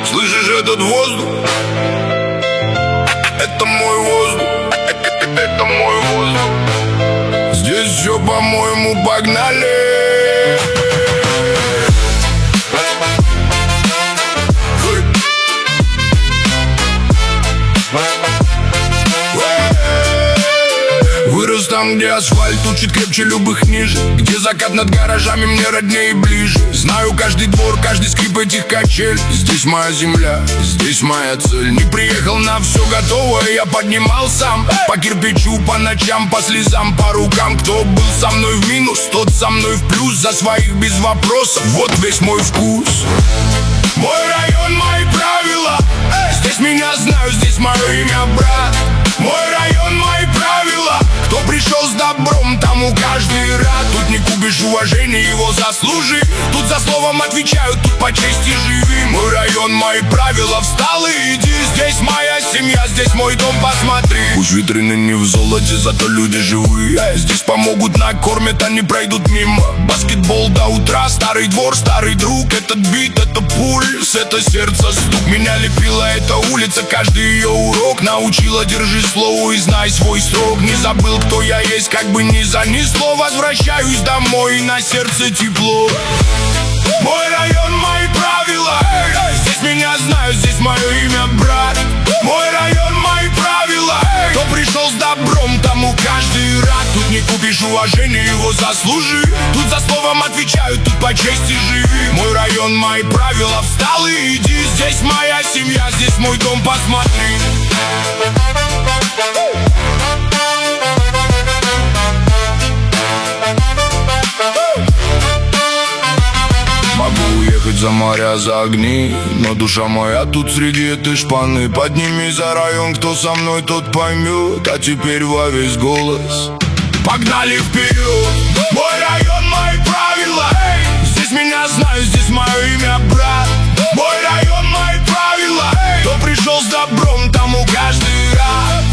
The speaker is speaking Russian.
Слышишь этот воздух? Это мой воздух. Это мой воздух. Здесь все, по-моему, погнали. Вырос там, где асфальт учит крепче любых ниже, где закат над гаражами мне роднее и ближе. Знаю каждый двор, каждый скрип этих качель. Здесь моя земля, здесь моя цель. Не приехал на все готовое, я поднимал сам. По кирпичу, по ночам, по слезам, по рукам. Кто был со мной в минус, тот со мной в плюс. За своих без вопросов, вот весь мой вкус. Мой район, мои правила. Здесь меня знают, здесь мое имя, брат. Мой район, мои правила. Кто пришел с добром, тому каждый рад. Тут не купишь уважения, его заслужи. Тут за словом отвечают, тут по чести живи. Мой район, мои правила, встал и иди. Здесь моя семья, здесь мой дом, посмотри. Пусть витрины не в золоте, зато люди живые. Здесь помогут, накормят, они пройдут мимо. Баскетбол до утра, старый двор, старый друг. Этот бит, это пульс, это сердце стук. Меня лепила эта улица, каждый ее урок научила, держи слово и знай свой срок. Не забыл, кто я есть, как бы ни занесло. Возвращаюсь домой, на сердце тепло. Мой район, мои правила. Здесь меня знают, здесь мое имя, брат. Мой район, мои правила. Кто пришел с добром, тому каждый рад. Тут не купишь уважения, его заслужи. Тут за словом отвечают, тут по чести живи. Мой район, мои правила, встал и иди. Здесь моя семья, здесь мой дом, посмотри. Могу уехать за моря, за огни, но душа моя тут среди этой шпаны. Подними за район, кто со мной, тот поймет. А теперь во весь голос погнали вперед. Мой район, мои правила. Здесь меня знают, здесь мое имя, брат. Мой район, мои правила. Кто пришел с добром, тому каждый рад.